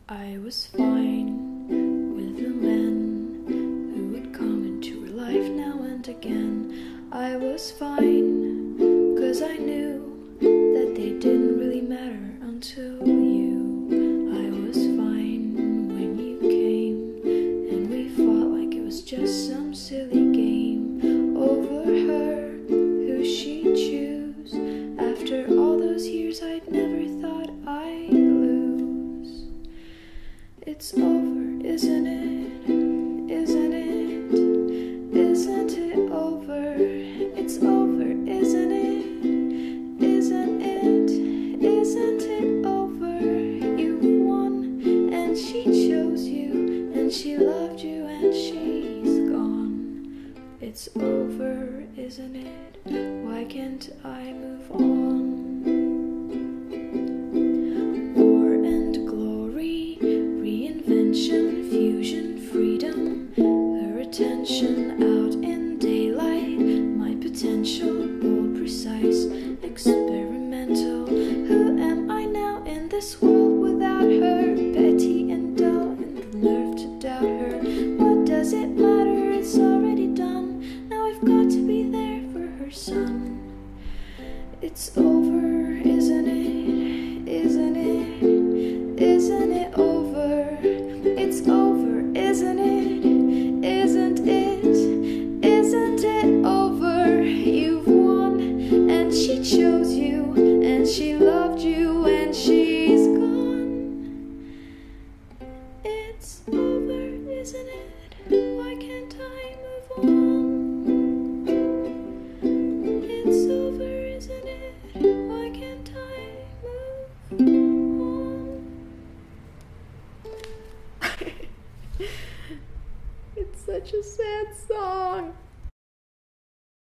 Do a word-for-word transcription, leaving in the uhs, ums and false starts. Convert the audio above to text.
I was fine with the men who would come into her life now and again. I was fine, 'cause I knew that they didn't really matter until you. I was fine when you came, and we fought like it was just some silly game over her, who she'd choose. After all those years I'd never thought I'd lose. It's over, isn't it? Isn't it? Isn't it over? It's over, isn't it? Isn't it? Isn't it over? You won, and she chose you, and she loved you, and she's gone. It's over, isn't it? Why can't I move on? War and glory, reinvention, fusion, freedom, her attention out in daylight, my potential, bold, precise, experimental. Who am I now in this world without her? Petty and dull, and the nerve to doubt her. What does it matter? It's already done. Now I've got to be there for her son. It's over, isn't it? Isn't it? Isn't it over? It's over, isn't it? Isn't it? Isn't it over? You've won, and she chose you, and she loved you, and she's gone. It's over, isn't it? Why can't I move on? It's over, isn't it? Why can't I move on? It's such a sad song.